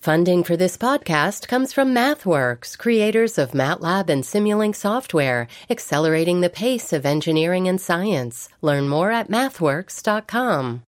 Funding for this podcast comes from MathWorks, creators of MATLAB and Simulink software, accelerating the pace of engineering and science. Learn more at mathworks.com.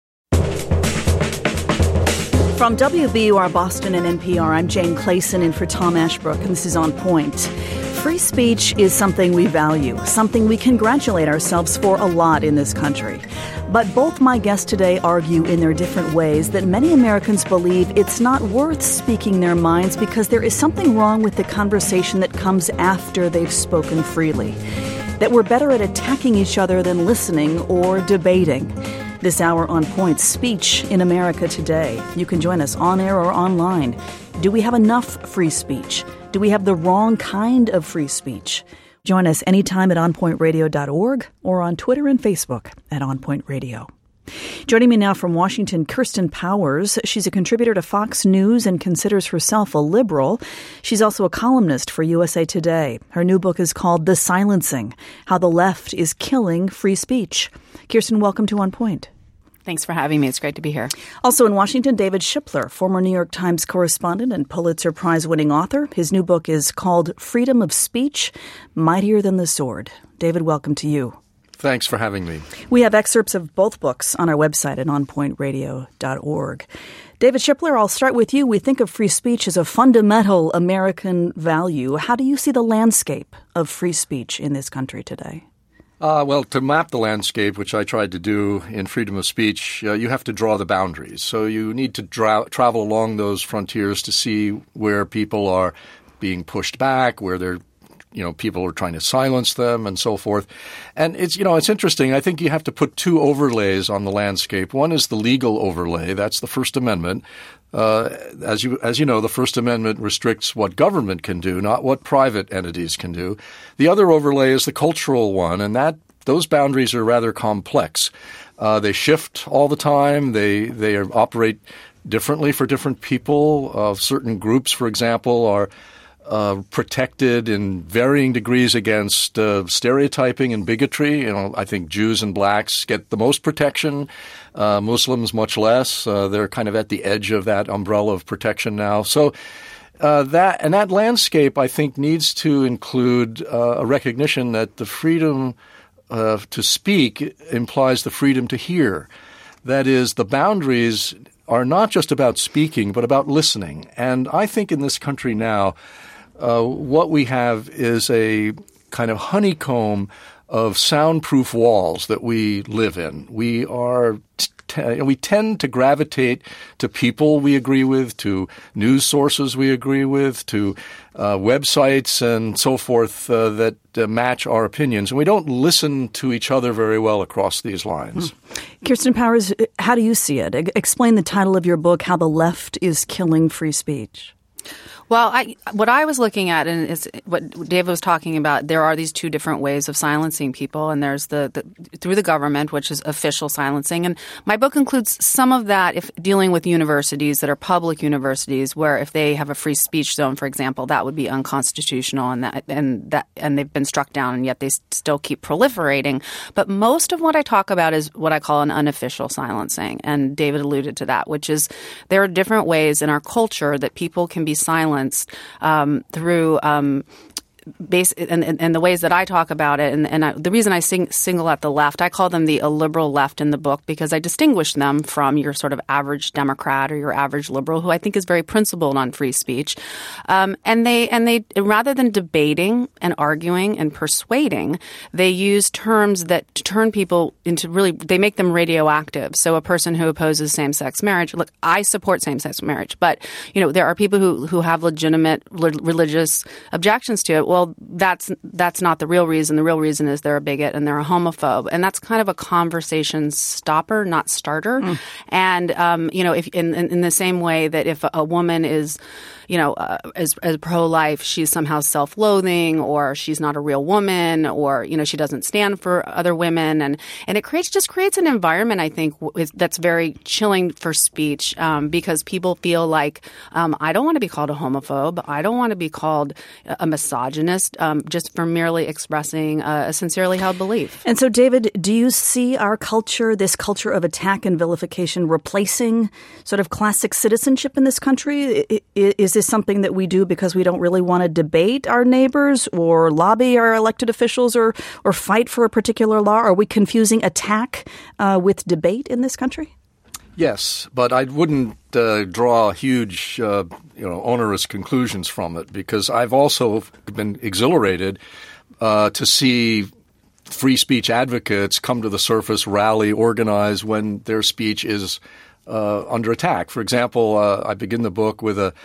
From WBUR Boston and NPR, I'm Jane Clayson in for Tom Ashbrook, and this is On Point. Free speech is something we value, something we congratulate ourselves for a lot in this country. But both my guests today argue in their different ways that many Americans believe it's not worth speaking their minds because there is something wrong with the conversation that comes after they've spoken freely. That we're better at attacking each other than listening or debating. This hour on Point, speech in America today. You can join us on air or online. Do we have enough free speech? Do we have the wrong kind of free speech? Join us anytime at onpointradio.org or on Twitter and Facebook at OnPoint Radio. Joining me now from Washington, Kirsten Powers. She's a contributor to Fox News and considers herself a liberal. She's also a columnist for USA Today. Her new book is called The Silencing: How the Left is Killing Free Speech. Kirsten, welcome to On Point. Thanks for having me. It's great to be here. Also in Washington, David Shipler, former New York Times correspondent and Pulitzer Prize-winning author. His new book is called Freedom of Speech, Mightier Than the Sword. David, welcome to you. Thanks for having me. We have excerpts of both books on our website at onpointradio.org. David Shipler, I'll start with you. We think of free speech as a fundamental American value. How do you see the landscape of free speech in this country today? Well, to map the landscape, which I tried to do in Freedom of Speech, you have to draw the boundaries. So you need to travel along those frontiers to see where people are being pushed back, where people are trying to silence them and so forth. And it's interesting. I think you have to put two overlays on the landscape. One is the legal overlay. That's the First Amendment. As you know, the First Amendment restricts what government can do, not what private entities can do. The other overlay is the cultural one, and those boundaries are rather complex. They shift all the time. They operate differently for different people. Certain groups, for example, are protected in varying degrees against stereotyping and bigotry. I think Jews and blacks get the most protection, Muslims much less. They're kind of at the edge of that umbrella of protection now. So that landscape, I think, needs to include a recognition that the freedom to speak implies the freedom to hear. That is, the boundaries are not just about speaking, but about listening. And I think in this country now, what we have is a kind of honeycomb of soundproof walls that we live in. We tend to gravitate to people we agree with, to news sources we agree with, to websites and so forth that match our opinions. And we don't listen to each other very well across these lines. Kirsten Powers, how do you see it? Explain the title of your book, How the Left is Killing Free Speech. Well, what I was looking at, and is what David was talking about, there are these two different ways of silencing people, and there's the through the government, which is official silencing. And my book includes some of that if dealing with universities that are public universities, where if they have a free speech zone, for example, that would be unconstitutional, and they've been struck down, and yet they still keep proliferating. But most of what I talk about is what I call an unofficial silencing, and David alluded to that, which is there are different ways in our culture that people can be silenced through and the ways that I talk about it, and the reason I single out the left, I call them the illiberal left in the book because I distinguish them from your sort of average Democrat or your average liberal, who I think is very principled on free speech. And they rather than debating and arguing and persuading, they use terms that turn people into they make them radioactive. So a person who opposes same-sex marriage, look, I support same-sex marriage, but there are people who have legitimate religious objections to it. Well, that's not the real reason. The real reason is they're a bigot and they're a homophobe, and that's kind of a conversation stopper, not starter. And if in the same way that if a woman is as pro-life, she's somehow self-loathing, or she's not a real woman, or, she doesn't stand for other women. And it creates an environment, I think, that's very chilling for speech, because people feel like, I don't want to be called a homophobe. I don't want to be called a misogynist, just for merely expressing a sincerely held belief. And so, David, do you see our culture, this culture of attack and vilification, replacing sort of classic citizenship in this country? Is this something that we do because we don't really want to debate our neighbors or lobby our elected officials or fight for a particular law? Are we confusing attack with debate in this country? Yes, but I wouldn't draw huge, onerous conclusions from it, because I've also been exhilarated to see free speech advocates come to the surface, rally, organize when their speech is under attack. For example, I begin the book with a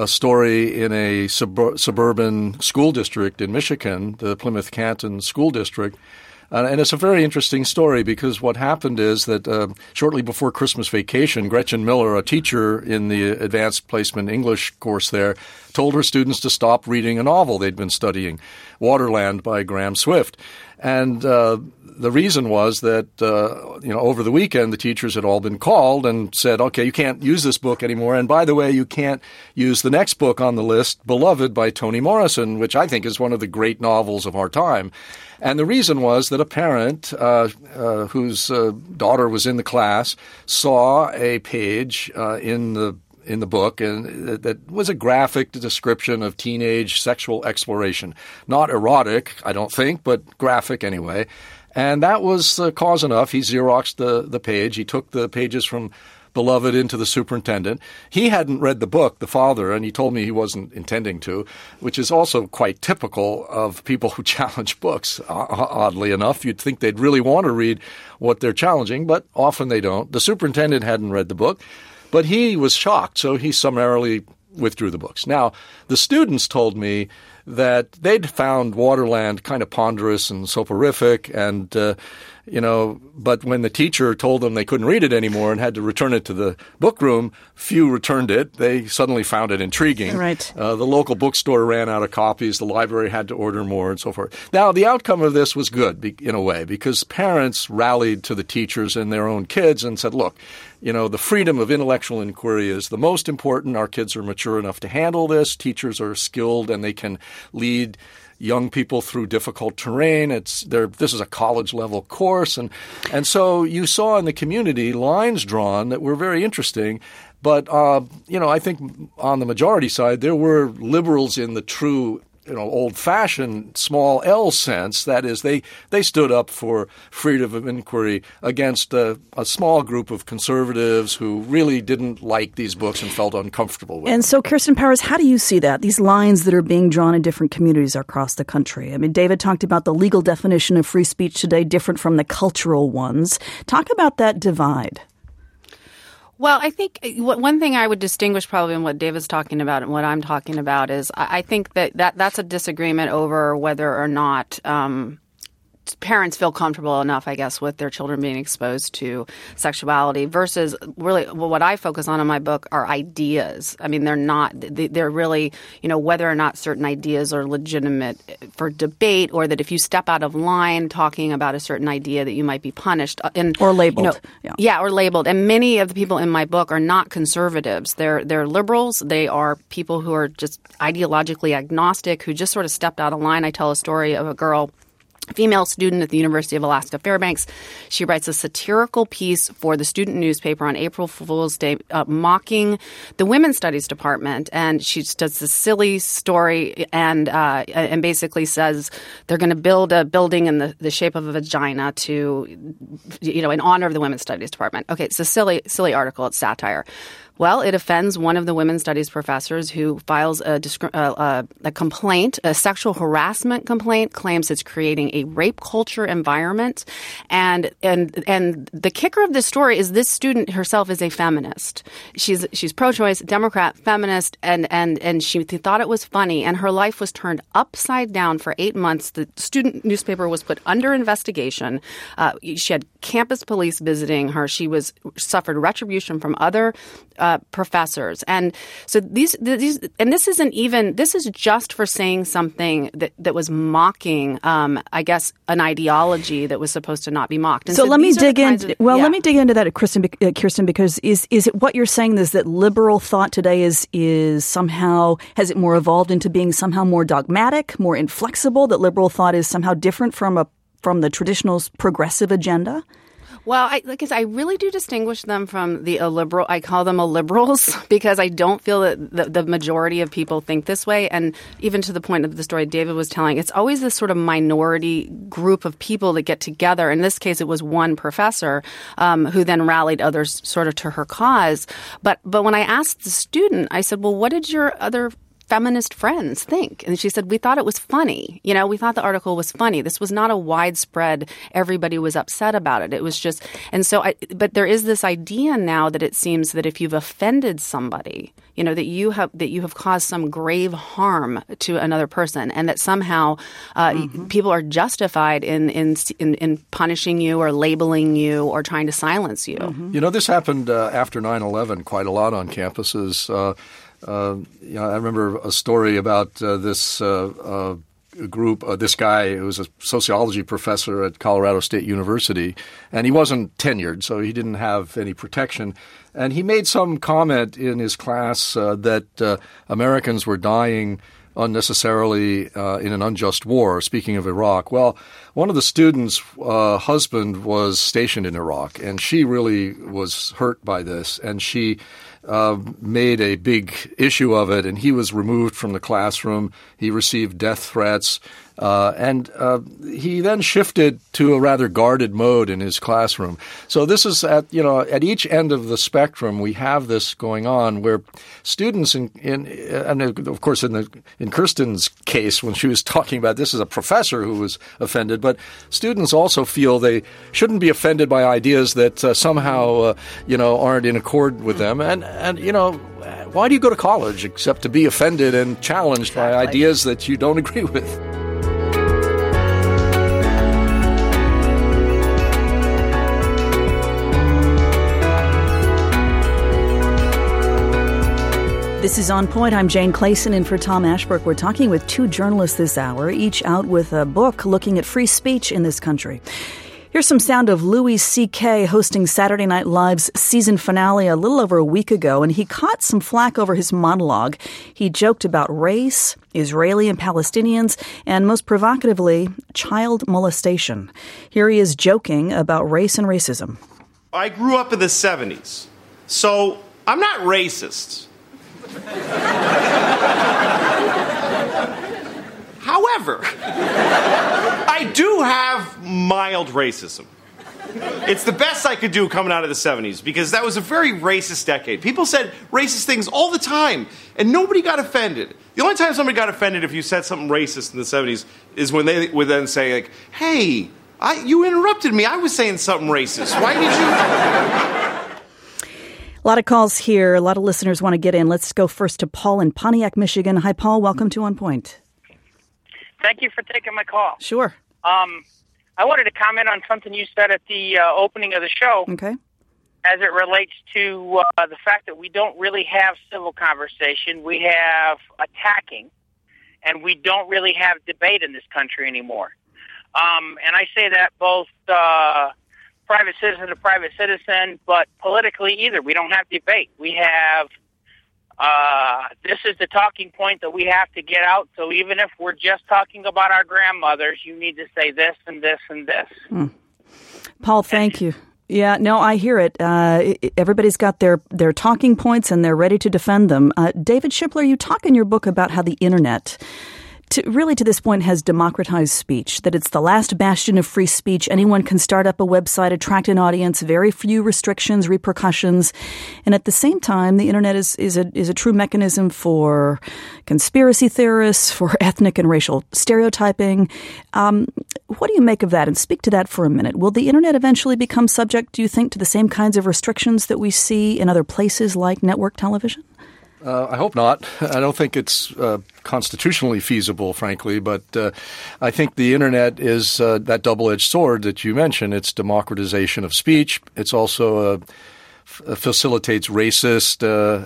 story in a suburban school district in Michigan, the Plymouth Canton School District. And it's a very interesting story, because what happened is that shortly before Christmas vacation, Gretchen Miller, a teacher in the advanced placement English course there, told her students to stop reading a novel they'd been studying, Waterland by Graham Swift. And the reason was that, over the weekend, the teachers had all been called and said, okay, you can't use this book anymore. And by the way, you can't use the next book on the list, Beloved by Toni Morrison, which I think is one of the great novels of our time. And the reason was that a parent whose daughter was in the class saw a page in the book, and that was a graphic description of teenage sexual exploration. Not erotic, I don't think, but graphic anyway. And that was cause enough. He Xeroxed the page. He took the pages from Beloved into the superintendent. He hadn't read the book, the father, and he told me he wasn't intending to, which is also quite typical of people who challenge books, oddly enough. You'd think they'd really want to read what they're challenging, but often they don't. The superintendent hadn't read the book, but he was shocked, so he summarily withdrew the books. Now, the students told me that they'd found Waterland kind of ponderous and soporific, and but when the teacher told them they couldn't read it anymore and had to return it to the book room, few returned it. They suddenly found it intriguing. Right. The local bookstore ran out of copies. The library had to order more and so forth. Now, the outcome of this was good in a way, because parents rallied to the teachers and their own kids and said, look, the freedom of intellectual inquiry is the most important. Our kids are mature enough to handle this. Teachers are skilled and they can lead young people through difficult terrain. This is a college-level course. And so you saw in the community lines drawn that were very interesting. But, I think on the majority side, there were liberals in the true old-fashioned small L sense. That is, they stood up for freedom of inquiry against a small group of conservatives who really didn't like these books and felt uncomfortable with them. And so, Kirsten Powers, how do you see that, these lines that are being drawn in different communities across the country? I mean, David talked about the legal definition of free speech today different from the cultural ones. Talk about that divide. Well, I think one thing I would distinguish probably in what David's talking about and what I'm talking about is I think that's a disagreement over whether or not parents feel comfortable enough, I guess, with their children being exposed to sexuality versus really what I focus on in my book are ideas. I mean, they're really, whether or not certain ideas are legitimate for debate, or that if you step out of line talking about a certain idea that you might be punished. Or labeled. Or labeled. And many of the people in my book are not conservatives. They're liberals. They are people who are just ideologically agnostic, who just sort of stepped out of line. I tell a story of a girl, female student at the University of Alaska Fairbanks. She writes a satirical piece for the student newspaper on April Fool's Day, mocking the Women's Studies department. And she does this silly story and basically says they're going to build a building in the shape of a vagina to, in honor of the Women's Studies department. Okay, it's a silly article. It's satire. Well, it offends one of the women's studies professors who files a complaint, a sexual harassment complaint, claims it's creating a rape culture environment. And the kicker of this story is this student herself is a feminist. She's pro-choice, Democrat, feminist, and she thought it was funny. And her life was turned upside down for 8 months. The student newspaper was put under investigation. She had campus police visiting her. She suffered retribution from other professors. And so these, and this is just for saying something that was mocking, I guess, an ideology that was supposed to not be mocked. And so let me dig in. Let me dig into that, Kirsten, because is it what you're saying is that liberal thought today is somehow, has it more evolved into being somehow more dogmatic, more inflexible, that liberal thought is somehow different from the traditional progressive agenda? Well, I really do distinguish them from the illiberal. I call them illiberals because I don't feel that the majority of people think this way. And even to the point of the story David was telling, it's always this sort of minority group of people that get together. In this case, it was one professor who then rallied others sort of to her cause. But when I asked the student, I said, well, what did your other feminist friends think? And she said, we thought it was funny. We thought the article was funny. This was not a widespread, everybody was upset about it. It was just, but there is this idea now that it seems that if you've offended somebody, that you have caused some grave harm to another person, and that somehow people are justified in punishing you or labeling you or trying to silence you. Mm-hmm. This happened after 9/11 quite a lot on campuses. I remember a story about this group, this guy who was a sociology professor at Colorado State University, and he wasn't tenured, so he didn't have any protection. And he made some comment in his class that Americans were dying unnecessarily in an unjust war, speaking of Iraq. Well, one of the students' husband was stationed in Iraq, and she really was hurt by this, and she made a big issue of it, and he was removed from the classroom. He received death threats, and he then shifted to a rather guarded mode in his classroom. So this is at each end of the spectrum, we have this going on where students and of course in Kirsten's case, when she was talking about this, is a professor who was offended, but students also feel they shouldn't be offended by ideas that somehow aren't in accord with them. And why do you go to college except to be offended and challenged by ideas that you don't agree with? This is On Point. I'm Jane Clayson in for Tom Ashbrook. We're talking with two journalists this hour, each out with a book looking at free speech in this country. Here's some sound of Louis C.K. hosting Saturday Night Live's season finale a little over a week ago, and he caught some flack over his monologue. He joked about race, Israeli and Palestinians, and most provocatively, child molestation. Here he is joking about race and racism. I grew up in the 70s, so I'm not racist. However, I do have mild racism. It's the best I could do coming out of the 70s, because that was a very racist decade. People said racist things all the time, and nobody got offended. The only time somebody got offended if you said something racist in the 70s is when they would then say, like, hey, you interrupted me. I was saying something racist. Why did you... A lot of calls here. A lot of listeners want to get in. Let's go first to Paul in Pontiac, Michigan. Hi, Paul. Welcome to On Point. Thank you for taking my call. Sure. I wanted to comment on something you said at the opening of the show. Okay. As it relates to the fact that we don't really have civil conversation. We have attacking, and we don't really have debate in this country anymore. And I say that both private citizen to private citizen, but politically either. We don't have debate. We have, this is the talking point that we have to get out. So even if we're just talking about our grandmothers, you need to say this and this and this. Paul, thank you. Yeah, no, I hear it. Everybody's got their talking points and they're ready to defend them. David Shipler, you talk in your book about how the internet to this point has democratized speech, that it's the last bastion of free speech. Anyone can start up a website, attract an audience, very few restrictions, repercussions. And at the same time, the internet is a true mechanism for conspiracy theorists, for ethnic and racial stereotyping. What do you make of that? And speak to that for a minute. Will the internet eventually become subject, do you think, to the same kinds of restrictions that we see in other places like network television? I hope not. I don't think it's constitutionally feasible, frankly, but I think the internet is that double-edged sword that you mentioned. It's democratization of speech. It's also a facilitates racist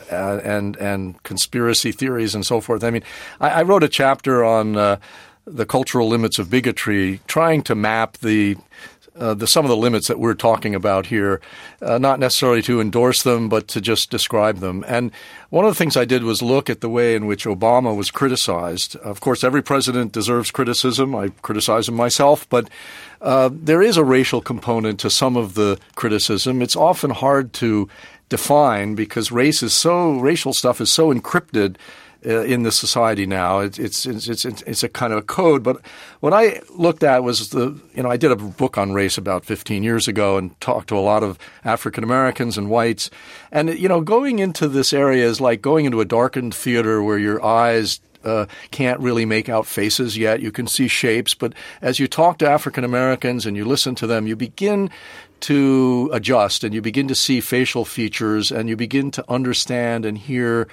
and conspiracy theories and so forth. I mean, I wrote a chapter on the cultural limits of bigotry, trying to map some of the limits that we're talking about here, not necessarily to endorse them, but to just describe them. And one of the things I did was look at the way in which Obama was criticized. Of course, every president deserves criticism. I criticize him myself, but there is a racial component to some of the criticism. It's often hard to define because racial stuff is so encrypted in the society now. It's a kind of a code. But what I looked at was I did a book on race about 15 years ago and talked to a lot of African Americans and whites. And, going into this area is like going into a darkened theater where your eyes can't really make out faces yet. You can see shapes. But as you talk to African Americans and you listen to them, you begin to adjust and you begin to see facial features and you begin to understand and hear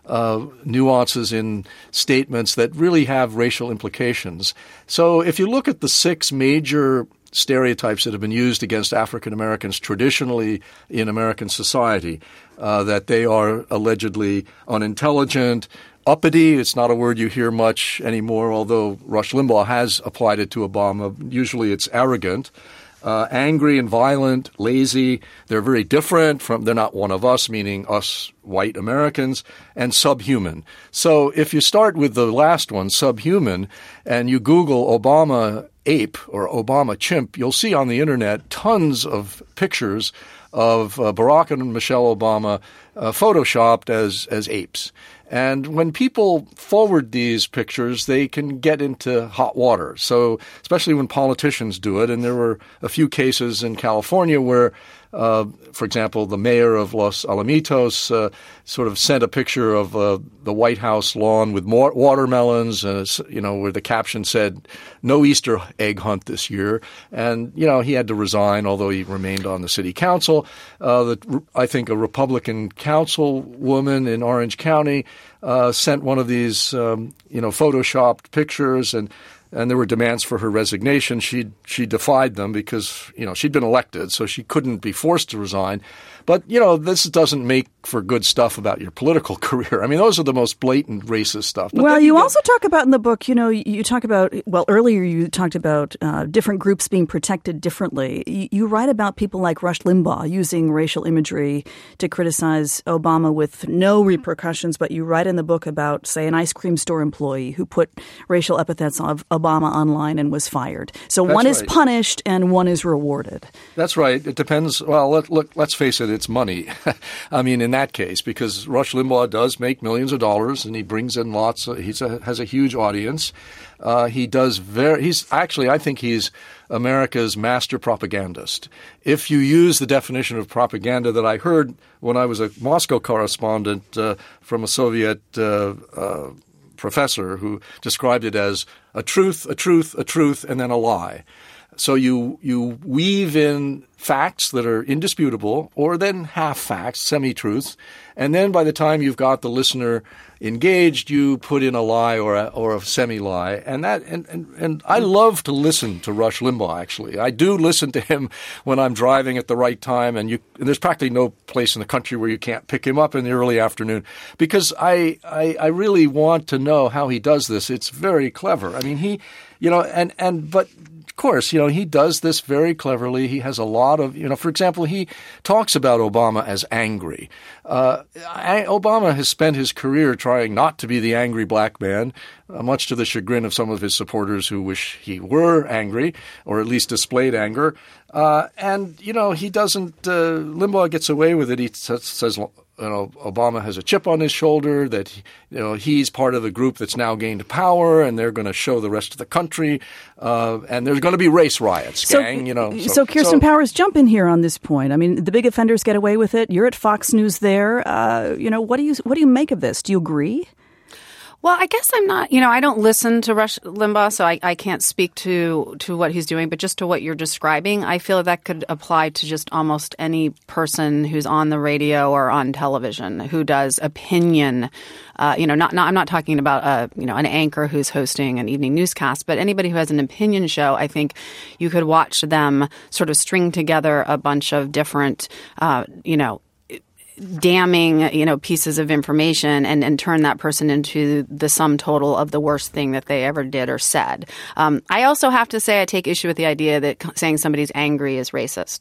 nuances in statements that really have racial implications. So if you look at the 6 major stereotypes that have been used against African Americans traditionally in American society, that they are allegedly unintelligent, uppity. It's not a word you hear much anymore, although Rush Limbaugh has applied it to Obama. Usually it's arrogant. Angry and violent, lazy. They're very different they're not one of us, meaning us white Americans, and subhuman. So if you start with the last one, subhuman, and you Google Obama ape or Obama chimp, you'll see on the internet tons of pictures of Barack and Michelle Obama photoshopped as apes. And when people forward these pictures, they can get into hot water. So especially when politicians do it, and there were a few cases in California where, for example, the mayor of Los Alamitos sort of sent a picture of the White House lawn with watermelons, where the caption said, "No Easter egg hunt this year." And, he had to resign, although he remained on the city council. I think a Republican councilwoman in Orange County sent one of these, photoshopped pictures, and there were demands for her resignation. She defied them because, she'd been elected, so she couldn't be forced to resign. But, this doesn't make for good stuff about your political career. I mean, those are the most blatant racist stuff. But well, you also talk about in the book, you talk about, earlier you talked about different groups being protected differently. You write about people like Rush Limbaugh using racial imagery to criticize Obama with no repercussions, but you write in the book about, say, an ice cream store employee who put racial epithets of Obama online and was fired. So one is punished and one is rewarded. That's right. It depends. Well, let's face it. It's money. I mean, in that case, because Rush Limbaugh does make millions of dollars and he brings in lots. He has a huge audience. I think he's America's master propagandist. If you use the definition of propaganda that I heard when I was a Moscow correspondent from a Soviet professor who described it as a truth, and then a lie. So you weave in facts that are indisputable, or then half facts, semi-truths, and then by the time you've got the listener engaged, you put in a lie or a semi-lie, and I love to listen to Rush Limbaugh. Actually, I do listen to him when I'm driving at the right time, and there's practically no place in the country where you can't pick him up in the early afternoon because I really want to know how he does this. It's very clever. I mean, but. Of course, he does this very cleverly. He has a lot of, for example, he talks about Obama as angry. Obama has spent his career trying not to be the angry black man, much to the chagrin of some of his supporters who wish he were angry or at least displayed anger. He doesn't, Limbaugh gets away with it. He says, Obama has a chip on his shoulder, that he's part of the group that's now gained power, and they're going to show the rest of the country, and there's going to be race riots, gang. So Kirsten Powers, jump in here on this point. I mean, the big offenders get away with it. You're at Fox News there. What do you make of this? Do you agree? Well, I guess I'm not, I don't listen to Rush Limbaugh, so I can't speak to what he's doing, but just to what you're describing, I feel that could apply to just almost any person who's on the radio or on television who does opinion. I'm not talking about an anchor who's hosting an evening newscast, but anybody who has an opinion show. I think you could watch them sort of string together a bunch of different, damning, pieces of information and turn that person into the sum total of the worst thing that they ever did or said. I also have to say I take issue with the idea that saying somebody's angry is racist.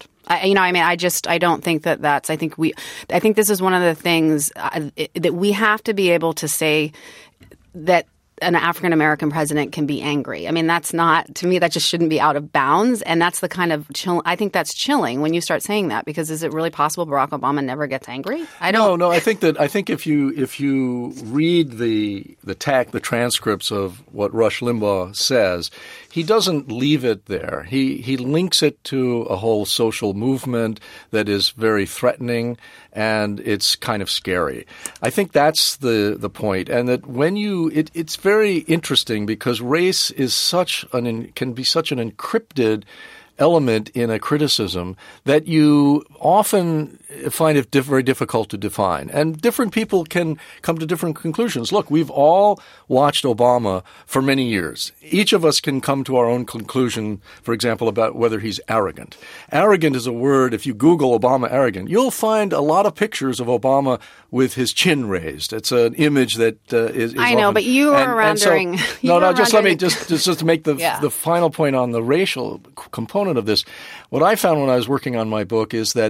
I don't think that's. I think this is one of the things that we have to be able to say that an African American president can be angry. I mean, that's not, to me, that just shouldn't be out of bounds. And that's the kind of I think that's chilling when you start saying that, because is it really possible Barack Obama never gets angry? No. I think if you read the transcripts of what Rush Limbaugh says, he doesn't leave it there. He links it to a whole social movement that is very threatening, and it's kind of scary. I think that's the point. And that when it's very interesting because race is can be such an encrypted element in a criticism that you often find it very difficult to define. And different people can come to different conclusions. Look, we've all watched Obama for many years. Each of us can come to our own conclusion, for example, about whether he's arrogant. Arrogant is a word, if you Google Obama arrogant, you'll find a lot of pictures of Obama with his chin raised. It's an image that is I know, often, but you were around during... Let me just to make the final point on the racial component of this. What I found when I was working on my book is that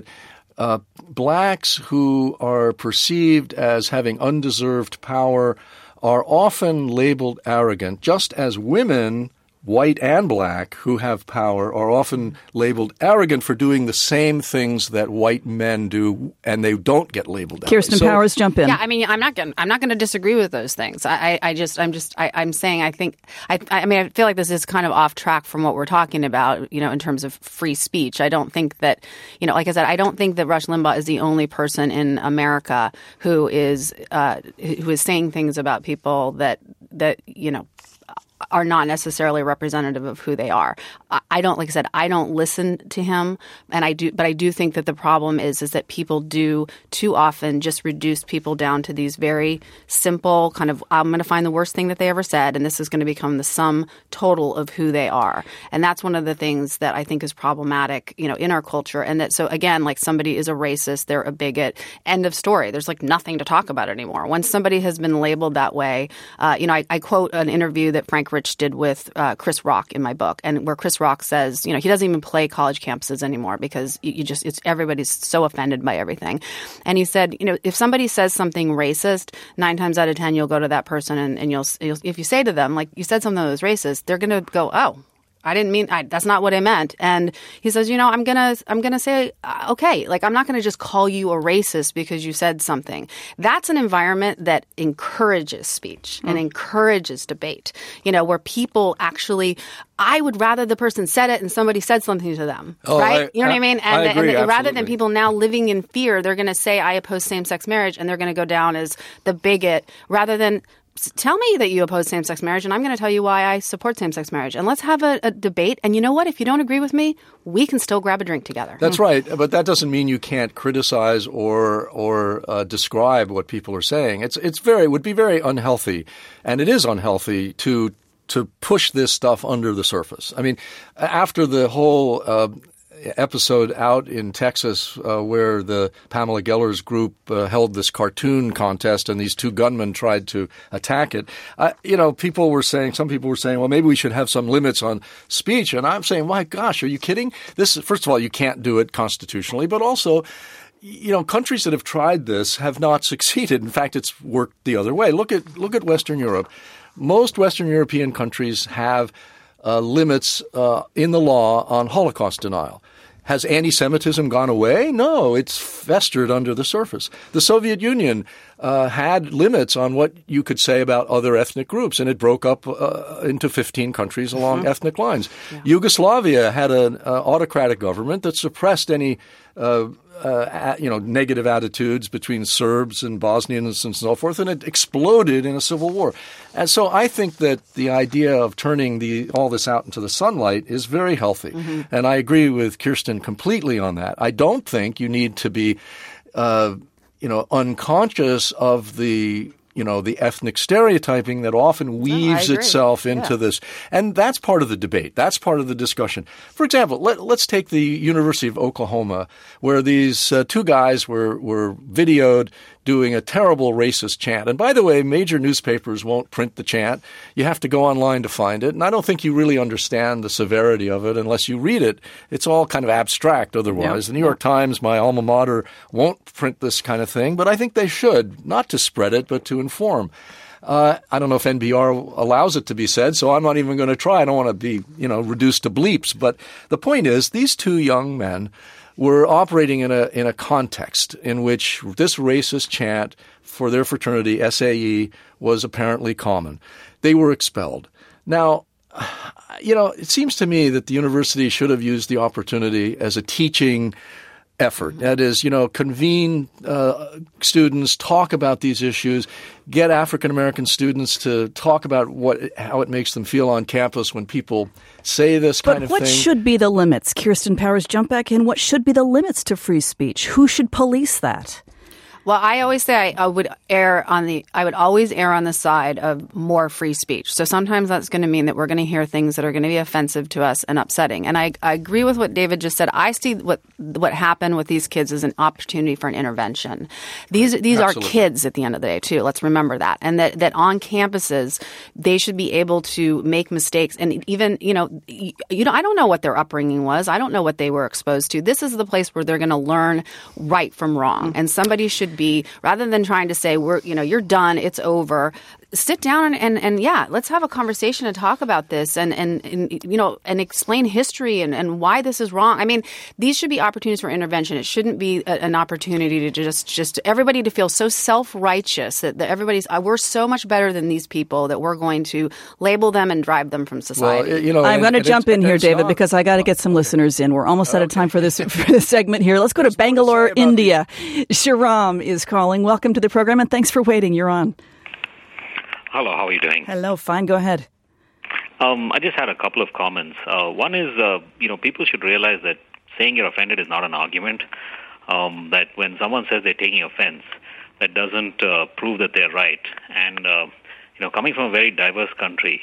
blacks who are perceived as having undeserved power are often labeled arrogant, just as women, white and black, who have power are often labeled arrogant for doing the same things that white men do, and they don't get labeled arrogant. Kirsten Powers, jump in. Yeah, I mean, I'm not going to disagree with those things. I'm saying I feel like this is kind of off track from what we're talking about, in terms of free speech. I don't think that, like I said, I don't think that Rush Limbaugh is the only person in America who is saying things about people that are not necessarily representative of who they are. I don't listen to him, but I do think that the problem is that people do too often just reduce people down to these very simple kind of, I'm going to find the worst thing that they ever said, and this is going to become the sum total of who they are. And that's one of the things that I think is problematic, in our culture. And that, so again, like somebody is a racist, they're a bigot, end of story. There's like nothing to talk about anymore. Once somebody has been labeled that way, I quote an interview that Frank Rich did with Chris Rock in my book, and where Chris Rock says, he doesn't even play college campuses anymore because everybody's so offended by everything. And he said, if somebody says something racist, 9 times out of 10 you'll go to that person and you'll if you say to them, like, you said something that was racist, they're going to go, oh, I didn't mean that's not what I meant. And he says, I'm gonna say, okay, like I'm not gonna just call you a racist because you said something. That's an environment that encourages speech and encourages debate. Where people actually, I would rather the person said it and somebody said something to them, right? You know what I mean? I agree, and rather than people now living in fear, they're going to say, I oppose same-sex marriage, and they're going to go down as the bigot rather than tell me that you oppose same-sex marriage, and I'm going to tell you why I support same-sex marriage. And let's have a debate. And you know what? If you don't agree with me, we can still grab a drink together. That's right. But that doesn't mean you can't criticize or describe what people are saying. It would be very unhealthy, and it is unhealthy to push this stuff under the surface. I mean, after the whole episode out in Texas where the Pamela Geller's group held this cartoon contest and these 2 gunmen tried to attack it, some people were saying, well, maybe we should have some limits on speech. And I'm saying, my gosh, are you kidding? First of all, you can't do it constitutionally, but also, countries that have tried this have not succeeded. In fact, it's worked the other way. Look at Western Europe. Most Western European countries have limits in the law on Holocaust denial. Has anti-Semitism gone away? No, it's festered under the surface. The Soviet Union had limits on what you could say about other ethnic groups, and it broke up into 15 countries along ethnic lines. Yeah. Yugoslavia had an autocratic government that suppressed any negative attitudes between Serbs and Bosnians and so forth, and it exploded in a civil war. And so I think that the idea of turning all this out into the sunlight is very healthy. Mm-hmm. And I agree with Kirsten completely on that. I don't think you need to be, unconscious of the the ethnic stereotyping that often weaves itself into this. And that's part of the debate. That's part of the discussion. For example, let's take the University of Oklahoma, where these two guys were videoed doing a terrible racist chant. And by the way, major newspapers won't print the chant. You have to go online to find it. And I don't think you really understand the severity of it unless you read it. It's all kind of abstract otherwise. The New York Times, my alma mater, won't print this kind of thing. But I think they should, not to spread it, but to inform. I don't know if NPR allows it to be said, so I'm not even going to try. I don't want to be, reduced to bleeps. But the point is, these two young men were operating in a context in which this racist chant for their fraternity, SAE, was apparently common. They were expelled. Now, it seems to me that the university should have used the opportunity as a teaching effort. That is, convene students, talk about these issues, get African-American students to talk about how it makes them feel on campus when people say this kind of thing. But what should be the limits? Kirsten Powers, jump back in. What should be the limits to free speech? Who should police that? Well, I always say I would always err on the side of more free speech. So sometimes that's going to mean that we're going to hear things that are going to be offensive to us and upsetting. And I agree with what David just said. I see what happened with these kids as an opportunity for an intervention. These are kids at the end of the day too. Let's remember that. And that on campuses they should be able to make mistakes. And even I don't know what their upbringing was. I don't know what they were exposed to. This is the place where they're going to learn right from wrong. And somebody should be, rather than trying to say you're done, it's over, sit down and let's have a conversation and talk about this and explain history and why this is wrong. I mean, these should be opportunities for intervention. It shouldn't be an opportunity to just everybody to feel so self-righteous that we're so much better than these people that we're going to label them and drive them from society. Well, I'm going to jump in here, David, because I got to get some listeners in. We're almost out of time for this segment here. Let's go to Bangalore, India. Shriram is calling. Welcome to the program, and thanks for waiting. You're on. Hello, how are you doing? Hello, fine. Go ahead. I just had a couple of comments. One is, people should realize that saying you're offended is not an argument. That when someone says they're taking offense, that doesn't prove that they're right. And, coming from a very diverse country,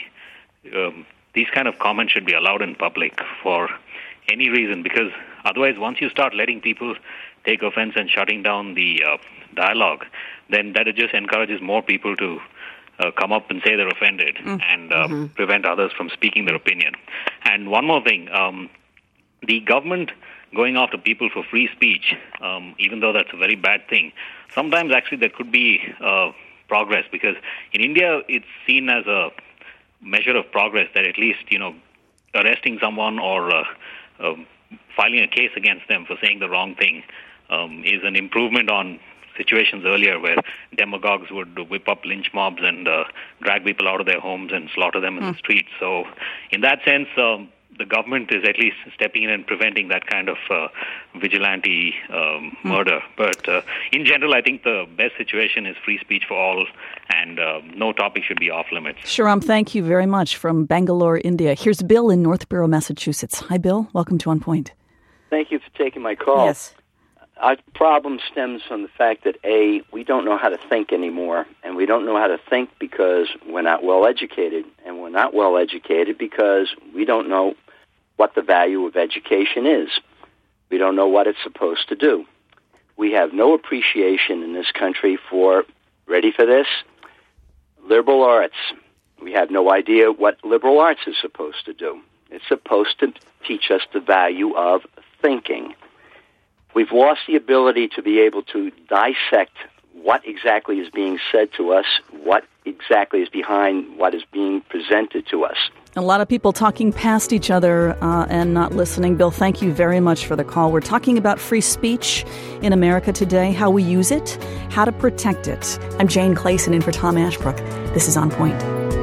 these kind of comments should be allowed in public for any reason, because otherwise, once you start letting people take offense and shutting down the dialogue, then that it just encourages more people to come up and say they're offended and prevent others from speaking their opinion. And one more thing, the government going after people for free speech, even though that's a very bad thing, sometimes actually there could be progress, because in India it's seen as a measure of progress that at least, arresting someone or filing a case against them for saying the wrong thing is an improvement on situations earlier where demagogues would whip up lynch mobs and drag people out of their homes and slaughter them in the streets. So in that sense, the government is at least stepping in and preventing that kind of vigilante murder. But in general, I think the best situation is free speech for all, and no topic should be off limits. Shriram, thank you very much from Bangalore, India. Here's Bill in Northborough, Massachusetts. Hi, Bill. Welcome to On Point. Thank you for taking my call. Yes. Our problem stems from the fact that, A, we don't know how to think anymore, and we don't know how to think because we're not well educated, and we're not well educated because we don't know what the value of education is. We don't know what it's supposed to do. We have no appreciation in this country for, ready for this, liberal arts. We have no idea what liberal arts is supposed to do. It's supposed to teach us the value of thinking. We've lost the ability to be able to dissect what exactly is being said to us, what exactly is behind what is being presented to us. A lot of people talking past each other and not listening. Bill, thank you very much for the call. We're talking about free speech in America today, how we use it, how to protect it. I'm Jane Clayson in for Tom Ashbrook. This is On Point.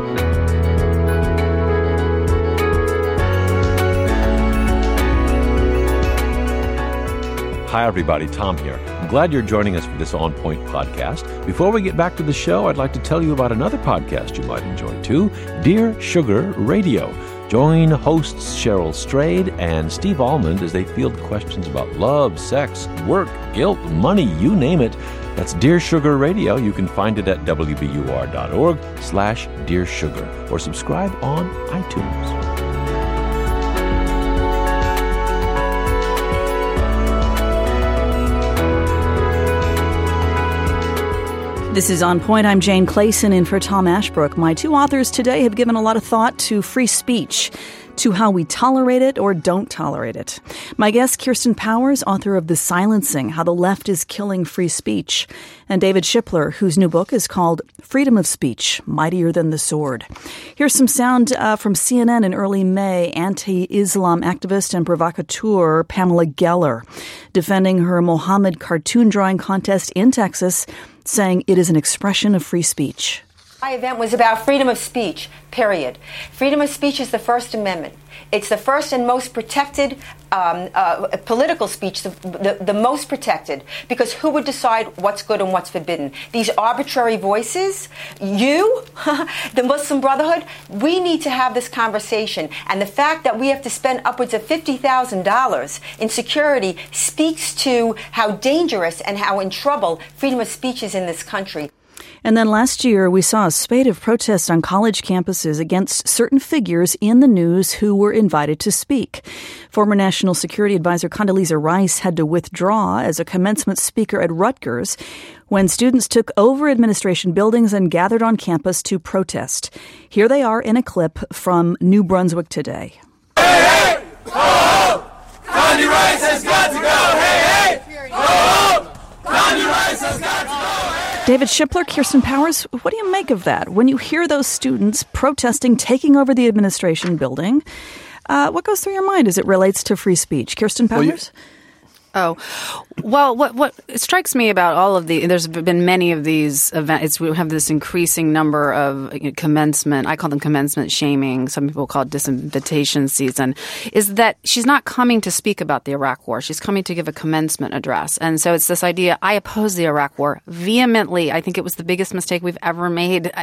Hi, everybody. Tom here. I'm glad you're joining us for this On Point podcast. Before we get back to the show, I'd like to tell you about another podcast you might enjoy, too, Dear Sugar Radio. Join hosts Cheryl Strayed and Steve Almond as they field questions about love, sex, work, guilt, money, you name it, That's Dear Sugar Radio. You can find it at wbur.org/Dear Sugar or subscribe on iTunes. This is On Point. I'm Jane Clayson in for Tom Ashbrook. My two authors today have given a lot of thought to free speech, to how we tolerate it or don't tolerate it. My guest, Kirsten Powers, author of The Silencing, How the Left is Killing Free Speech, and David Shipler, whose new book is called Freedom of Speech, Mightier Than the Sword. Here's some sound from CNN in early May. Anti-Islam activist and provocateur Pamela Geller defending her Mohammed cartoon drawing contest in Texas, saying it is an expression of free speech. My event was about freedom of speech, period. Freedom of speech is the First Amendment. It's the first and most protected political speech, the most protected, because who would decide what's good and what's forbidden? These arbitrary voices, you, the Muslim Brotherhood, we need to have this conversation. And the fact that we have to spend upwards of $50,000 in security speaks to how dangerous and how in trouble freedom of speech is in this country. And then last year, we saw a spate of protests on college campuses against certain figures in the news who were invited to speak. Former National Security Advisor Condoleezza Rice had to withdraw as a commencement speaker at Rutgers when students took over administration buildings and gathered on campus to protest. Here they are in a clip from New Brunswick Today. Hey, hey! Oh! Condi Rice has got to go! Hey, hey! Oh! Condi Rice has got to go! David Shipler, Kirsten Powers, what do you make of that? When you hear those students protesting, taking over the administration building, what goes through your mind as it relates to free speech? Kirsten Powers? Well, what strikes me about all of there's been many of these events, we have this increasing number of commencement, I call them commencement shaming, some people call it disinvitation season, is that she's not coming to speak about the Iraq War. She's coming to give a commencement address. And so it's this idea, I oppose the Iraq War vehemently. I think it was the biggest mistake we've ever made.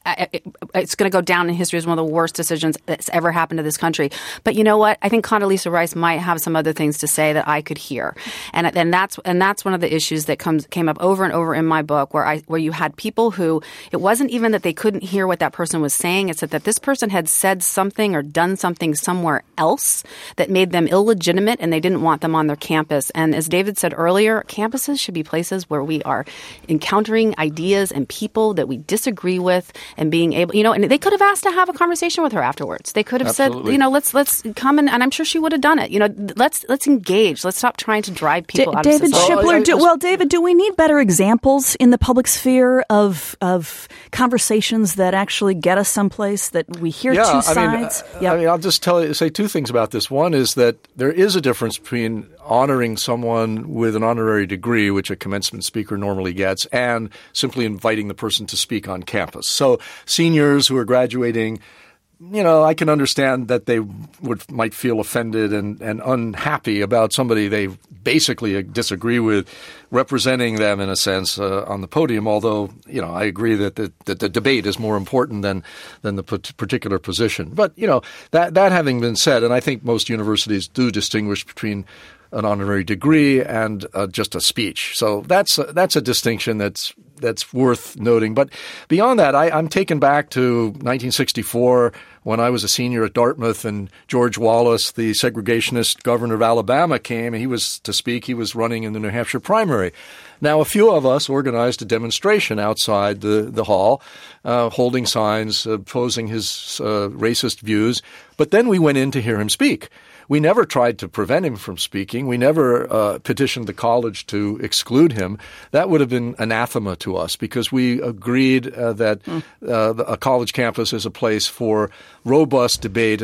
It's going to go down in history as one of the worst decisions that's ever happened to this country. But you know what? I think Condoleezza Rice might have some other things to say that I could hear. And that's one of the issues that came up over and over in my book, where you had people who, it wasn't even that they couldn't hear what that person was saying, it's that this person had said something or done something somewhere else that made them illegitimate, and they didn't want them on their campus. And as David said earlier, campuses should be places where we are encountering ideas and people that we disagree with, and being able, and they could have asked to have a conversation with her afterwards. They could have Absolutely. said, let's come in, and I'm sure she would have done it. Let's engage. Let's stop trying to drive people out of David society. Shipler, David, do we need better examples in the public sphere of conversations that actually get us someplace, that we hear two sides? I'll just say two things about this. One is that there is a difference between honoring someone with an honorary degree, which a commencement speaker normally gets, and simply inviting the person to speak on campus. So seniors who are graduating, I can understand that they might feel offended and unhappy about somebody they basically disagree with representing them in a sense on the podium, although, I agree that the debate is more important than the particular position. But, that having been said, and I think most universities do distinguish between an honorary degree and just a speech. So that's a distinction that's worth noting. But beyond that, I'm taken back to 1964 when I was a senior at Dartmouth, and George Wallace, the segregationist governor of Alabama, came, and he was to speak. He was running in the New Hampshire primary. Now, a few of us organized a demonstration outside the hall, holding signs, opposing his racist views. But then we went in to hear him speak. We never tried to prevent him from speaking. We never petitioned the college to exclude him. That would have been anathema to us, because we agreed that a college campus is a place for robust debate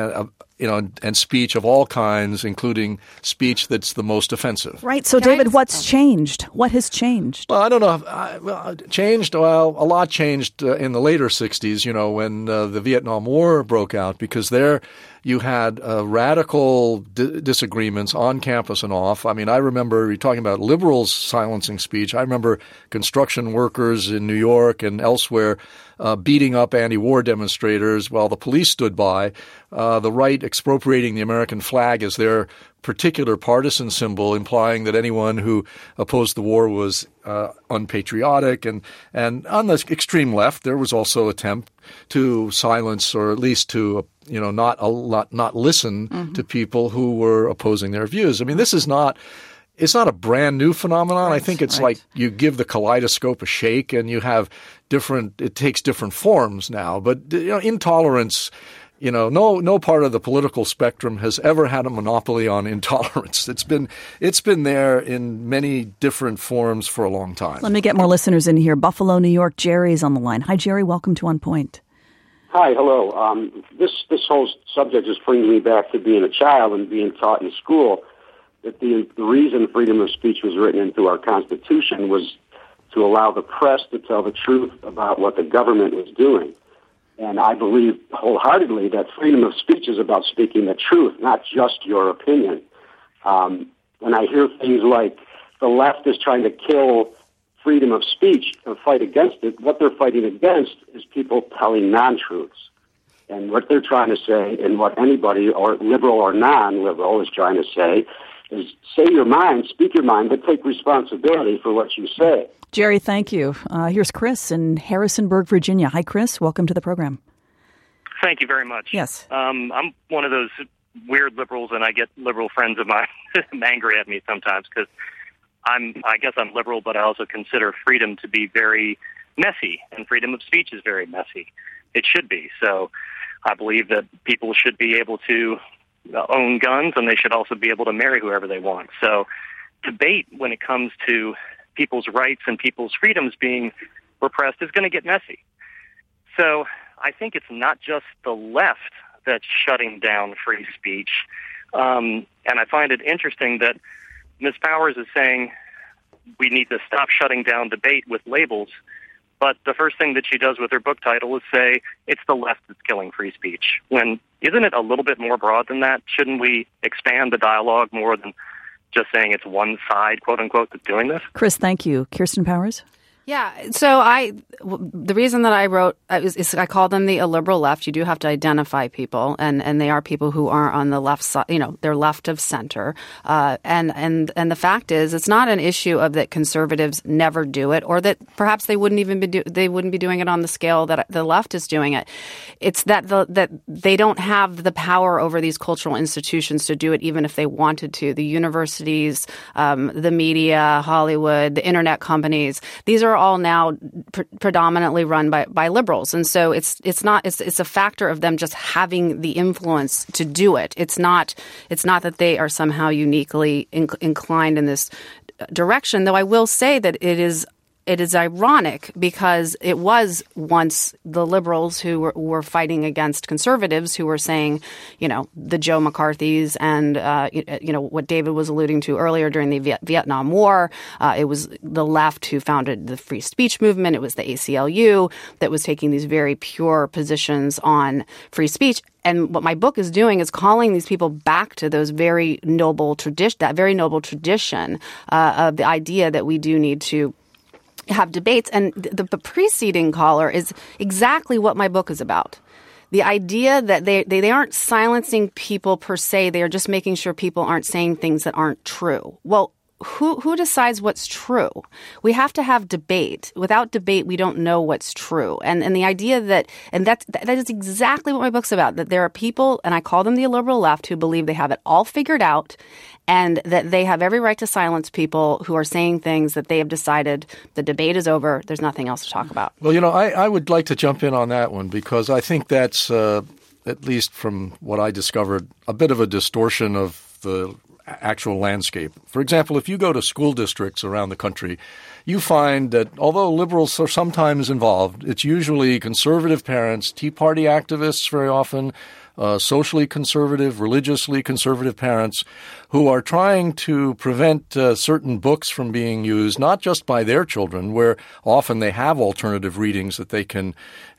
and speech of all kinds, including speech that's the most offensive. Right. So, David, what's changed? What has changed? Well, I don't know. Changed? Well, a lot changed in the later 60s, when the Vietnam War broke out, because there you had radical disagreements on campus and off. I mean, I remember you're talking about liberals silencing speech. I remember construction workers in New York and elsewhere beating up anti-war demonstrators while the police stood by, the right expropriating the American flag as their particular partisan symbol, implying that anyone who opposed the war was unpatriotic. And on the extreme left, there was also attempt to silence, or at least to not listen to people who were opposing their views. I mean, this is not. It's not a brand new phenomenon. Right, I think it's like you give the kaleidoscope a shake and you have it takes different forms now. But intolerance, no part of the political spectrum has ever had a monopoly on intolerance. It's been there in many different forms for a long time. Let me get more listeners in here. Buffalo, New York, Jerry's on the line. Hi, Jerry. Welcome to On Point. Hi, hello. This whole subject just brings me back to being a child and being taught in school that the reason freedom of speech was written into our Constitution was to allow the press to tell the truth about what the government was doing. And I believe wholeheartedly that freedom of speech is about speaking the truth, not just your opinion. When I hear things like the left is trying to kill freedom of speech and fight against it, what they're fighting against is people telling non-truths. And what they're trying to say, and what anybody, or liberal or non-liberal, is trying to say, is say your mind, speak your mind, but take responsibility for what you say. Jerry, thank you. Here's Chris in Harrisonburg, Virginia. Hi, Chris. Welcome to the program. Thank you very much. Yes. I'm one of those weird liberals, and I get liberal friends of mine angry at me sometimes because I guess I'm liberal, but I also consider freedom to be very messy, and freedom of speech is very messy. It should be. So I believe that people should be able to own guns, and they should also be able to marry whoever they want. So debate when it comes to people's rights and people's freedoms being repressed is going to get messy. So I think it's not just the left that's shutting down free speech. And I find it interesting that Ms. Powers is saying we need to stop shutting down debate with labels. But the first thing that she does with her book title is say it's the left that's killing free speech. When isn't it a little bit more broad than that? Shouldn't we expand the dialogue more than just saying it's one side, quote unquote, that's doing this? Chris, thank you. Kirsten Powers? Yeah. So the reason that I wrote is I call them the illiberal left. You do have to identify people, and they are people who are on the left side. They're left of center. And the fact is, it's not an issue of that conservatives never do it, or that perhaps they wouldn't even be doing it on the scale that the left is doing it. It's that that they don't have the power over these cultural institutions to do it, even if they wanted to. The universities, the media, Hollywood, the internet companies. These are all now predominantly run by liberals, and so it's a factor of them just having the influence to do it. It's not that they are somehow uniquely inclined in this direction. Though I will say that it is ironic because it was once the liberals who were fighting against conservatives who were saying, the Joe McCarthys and, what David was alluding to earlier during the Vietnam War. It was the left who founded the free speech movement. It was the ACLU that was taking these very pure positions on free speech. And what my book is doing is calling these people back to those very noble tradition, of the idea that we do need to have debates. And the preceding caller is exactly what my book is about. The idea that they aren't silencing people per se. They are just making sure people aren't saying things that aren't true. Well, who decides what's true? We have to have debate. Without debate, we don't know what's true. And the idea that is exactly what my book's about, that there are people, and I call them the illiberal left, who believe they have it all figured out and that they have every right to silence people who are saying things that they have decided the debate is over. There's nothing else to talk about. Well, I would like to jump in on that one because I think that's, at least from what I discovered, a bit of a distortion of the actual landscape. For example, if you go to school districts around the country, you find that although liberals are sometimes involved, it's usually conservative parents, Tea Party activists very often, socially conservative, religiously conservative parents who are trying to prevent certain books from being used, not just by their children, where often they have alternative readings that they can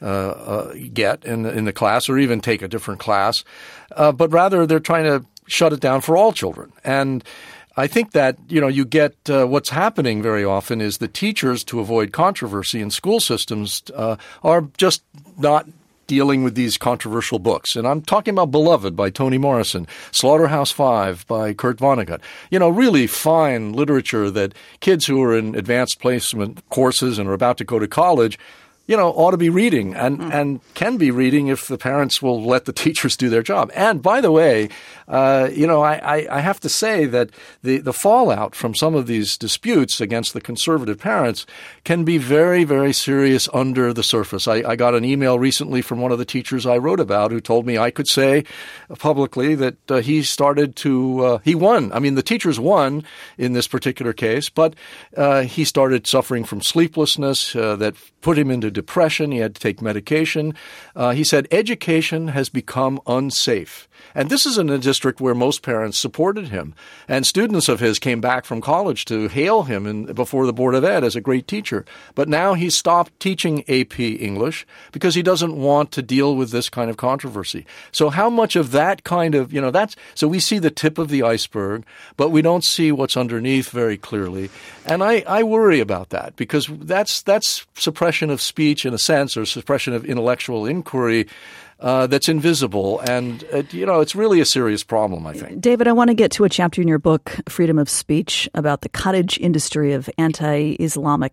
get in the class or even take a different class, but rather they're trying to shut it down for all children. And I think that, you get what's happening very often is the teachers, to avoid controversy in school systems, are just not dealing with these controversial books. And I'm talking about Beloved by Toni Morrison, Slaughterhouse-Five by Kurt Vonnegut. Really fine literature that kids who are in advanced placement courses and are about to go to college ought to be reading and can be reading if the parents will let the teachers do their job. And by the way, I have to say that the fallout from some of these disputes against the conservative parents can be very, very serious under the surface. I got an email recently from one of the teachers I wrote about who told me I could say publicly that he won. I mean, the teachers won in this particular case, but he started suffering from sleeplessness that put him into depression. He had to take medication. He said education has become unsafe. And this is in a district where most parents supported him. And students of his came back from college to hail him before the Board of Ed as a great teacher. But now he's stopped teaching AP English because he doesn't want to deal with this kind of controversy. So how much of that kind of, so we see the tip of the iceberg, but we don't see what's underneath very clearly. And I worry about that because that's suppression of speech in a sense, or suppression of intellectual inquiry that's invisible. And, it's really a serious problem, I think. David, I want to get to a chapter in your book, Freedom of Speech, about the cottage industry of anti-Islam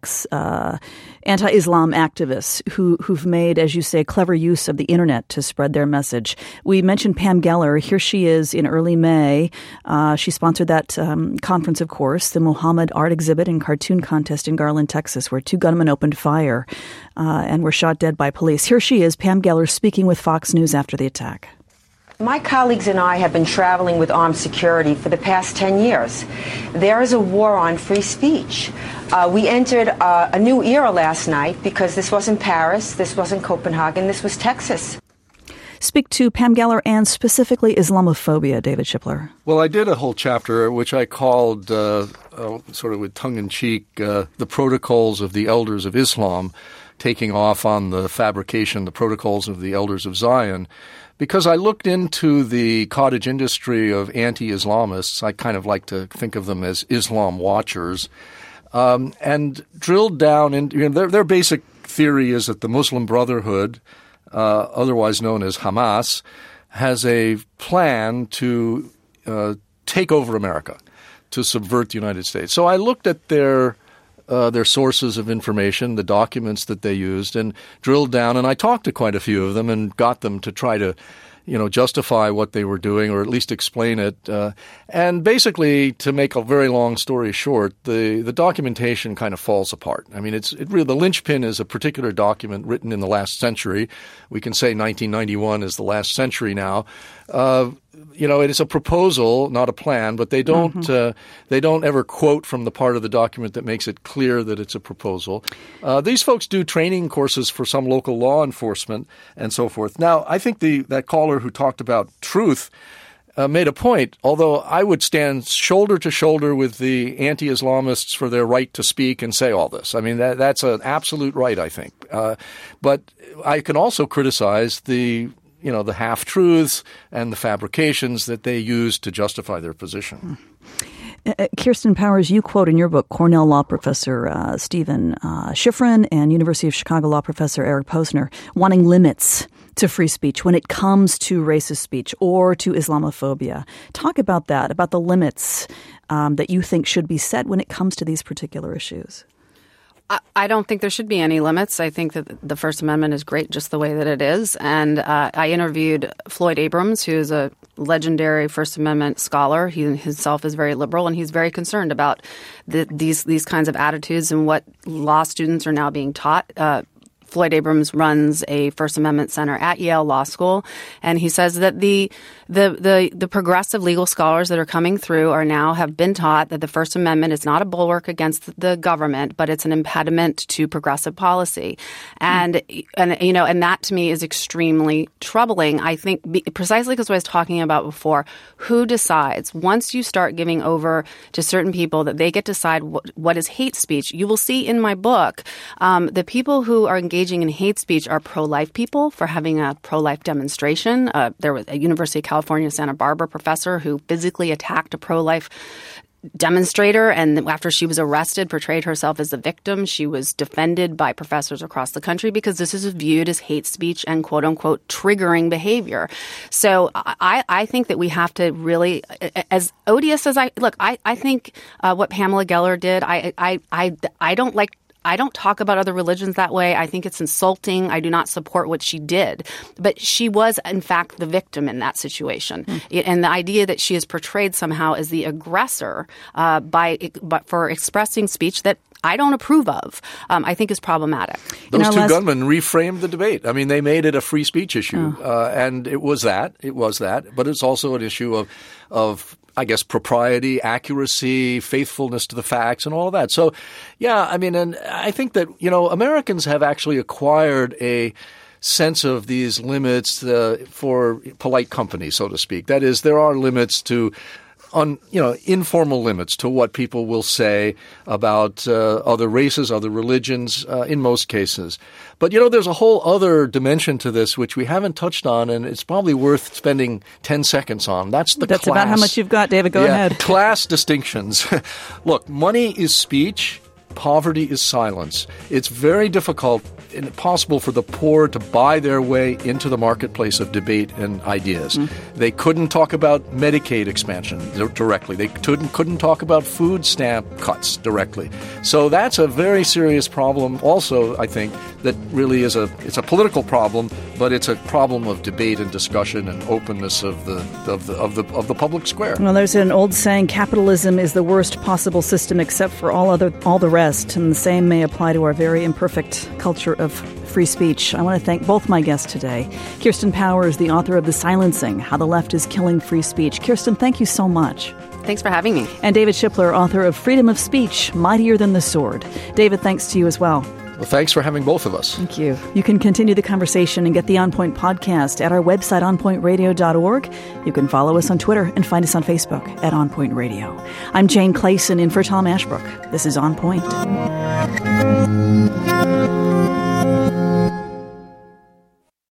activists who've made, as you say, clever use of the internet to spread their message. We mentioned Pam Geller. Here she is in early May. She sponsored that conference, of course, the Muhammad Art Exhibit and Cartoon Contest in Garland, Texas, where two gunmen opened fire and were shot dead by police. Here she is, Pam Geller, speaking with Fox News after the attack. My colleagues and I have been traveling with armed security for the past 10 years. There is a war on free speech. We entered a new era last night because this wasn't Paris, this wasn't Copenhagen, this was Texas. Speak to Pam Geller and specifically Islamophobia, David Shipler. Well, I did a whole chapter which I called, sort of with tongue-in-cheek, the protocols of the elders of Islam, taking off on the protocols of the elders of Zion. Because I looked into the cottage industry of anti-Islamists, I kind of like to think of them as Islam watchers, and drilled down into their basic theory is that the Muslim Brotherhood, otherwise known as Hamas, has a plan to take over America, to subvert the United States. So I looked at their sources of information, the documents that they used, and drilled down. And I talked to quite a few of them and got them to try to, justify what they were doing or at least explain it. And basically, to make a very long story short, the documentation kind of falls apart. I mean, the linchpin is a particular document written in the last century. We can say 1991 is the last century now. It is a proposal, not a plan, but they don't ever quote from the part of the document that makes it clear that it's a proposal. These folks do training courses for some local law enforcement and so forth. Now, I think that caller who talked about truth made a point, although I would stand shoulder to shoulder with the anti-Islamists for their right to speak and say all this. I mean, that's an absolute right, I think. But I can also criticize the half-truths and the fabrications that they use to justify their position. Kirsten Powers, you quote in your book Cornell law professor Stephen Schifrin and University of Chicago law professor Eric Posner wanting limits to free speech when it comes to racist speech or to Islamophobia. Talk about that, about the limits that you think should be set when it comes to these particular issues. I don't think there should be any limits. I think that the First Amendment is great just the way that it is. And I interviewed Floyd Abrams, who is a legendary First Amendment scholar. He himself is very liberal, and he's very concerned about these kinds of attitudes and what law students are now being taught. Floyd Abrams runs a First Amendment center at Yale Law School, and he says that the progressive legal scholars that are coming through have been taught that the First Amendment is not a bulwark against the government, but it's an impediment to progressive policy, and that to me is extremely troubling. I think precisely because what I was talking about before, who decides once you start giving over to certain people that they get to decide what is hate speech. You will see in my book the people who are engaging in hate speech are pro-life people for having a pro-life demonstration. There was a University of California, Santa Barbara professor who physically attacked a pro-life demonstrator, and after she was arrested, portrayed herself as the victim. She was defended by professors across the country because this is viewed as hate speech and quote unquote triggering behavior. So I think that we have to really, as odious as I think what Pamela Geller did, I don't talk about other religions that way. I think it's insulting. I do not support what she did. But she was, in fact, the victim in that situation. And the idea that she is portrayed somehow as the aggressor for expressing speech that I don't approve of, I think is problematic. Those two gunmen reframed the debate. I mean, they made it a free speech issue. And it was that. But it's also an issue of I guess, propriety, accuracy, faithfulness to the facts, and all of that. So, yeah, I mean, and I think that, Americans have actually acquired a sense of these limits for polite company, so to speak. That is, there are limits to informal limits to what people will say about other races, other religions, in most cases. But, there's a whole other dimension to this which we haven't touched on, and it's probably worth spending 10 seconds on. That's class. About how much you've got, David. Go ahead. Class distinctions. Look, money is speech. Poverty is silence. It's very difficult and impossible for the poor to buy their way into the marketplace of debate and ideas. They couldn't talk about Medicaid expansion directly. They couldn't talk about food stamp cuts directly. So that's a very serious problem also, I think, that really it's a political problem, but it's a problem of debate and discussion and openness of the public square. Well, there's an old saying, capitalism is the worst possible system except for all the rest. And the same may apply to our very imperfect culture of free speech. I want to thank both my guests today. Kirsten Powers, the author of The Silencing, How the Left is Killing Free Speech. Kirsten, thank you so much. Thanks for having me. And David Shipler, author of Freedom of Speech, Mightier Than the Sword. David, thanks to you as well. Well, thanks for having both of us. Thank you. You can continue the conversation and get the On Point podcast at our website, onpointradio.org. You can follow us on Twitter and find us on Facebook at On Point Radio. I'm Jane Clayson in for Tom Ashbrook. This is On Point.